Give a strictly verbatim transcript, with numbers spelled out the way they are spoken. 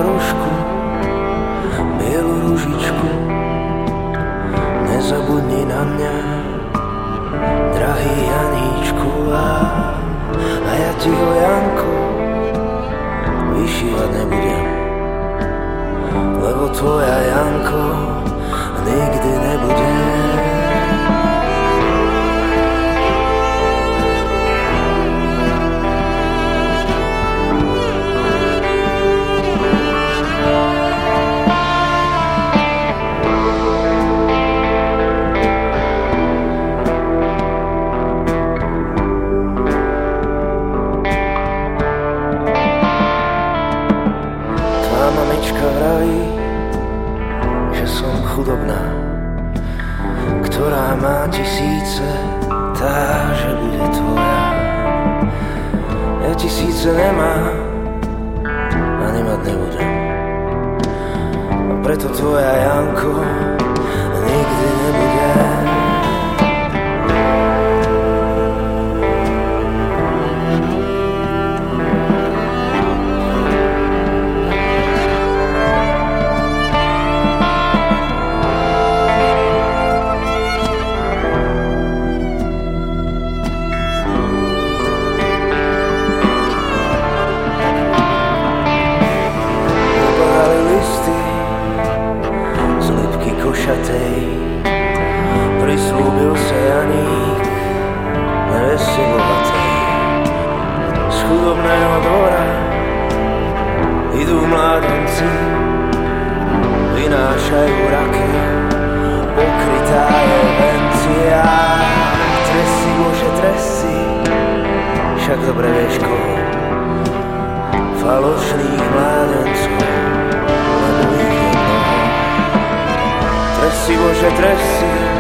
hrušku, bielu ružičku. Nezabudni na mňa, drahý Janíčku. A, a ja ti ho, Janko, vyšívať nebudem, lebo tvoja Janko nikdy nebude. Mamička vraví, že som chudobná, ktorá má tisíce, tá, že bude tvoja. Ja tisíce nemám a nemať nebudem, a preto tvoja, Janko, nikdy nebude. Prislúbil sa Janík neveste bohatej. Z chudobného dvora idú mládenci, vynášajú raky, pokrytá je vencia. Tresi, Bože, tresi, však dobre vieš koho, falošných mládencov, lebo ich je mnoho. Tresi, Bože, tresi,